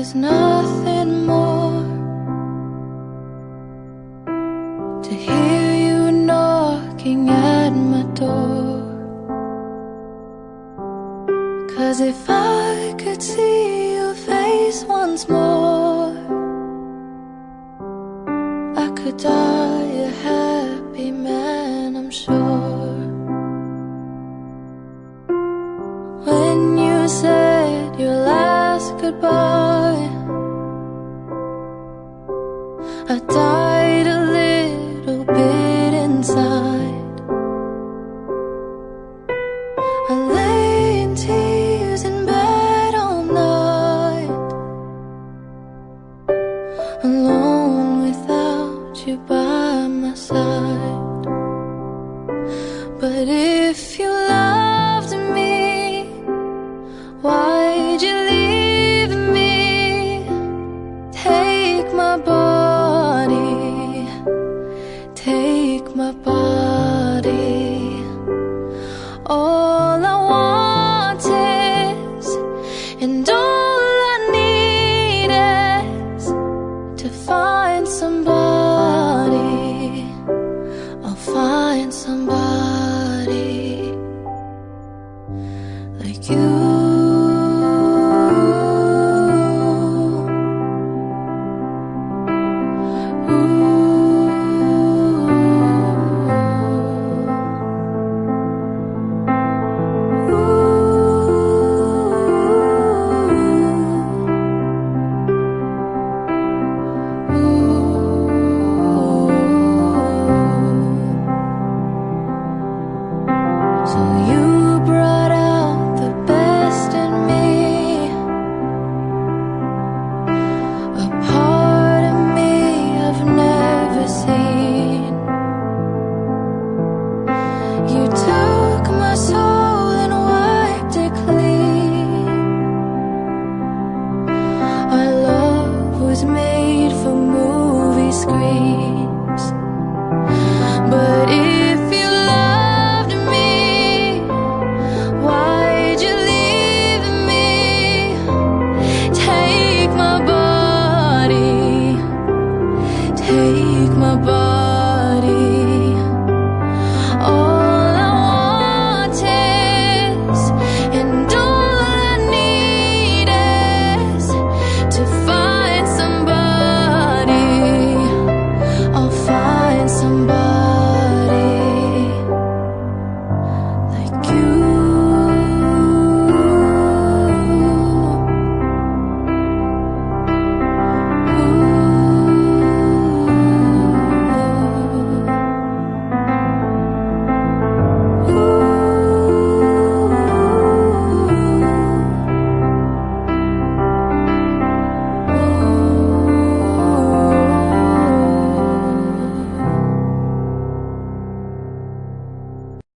is nothing more to hear you knocking at my door. 'Cause if I could see your face once more, I could die a happy man, I'm sure. When you said your last goodbye, I died a little bit inside. I lay in tears in bed all night, alone without you by my side. But if you loved me, why'd you leave me? Take my body, take my body. All I want is, and all I need is to find somebody. I'll find somebody like you.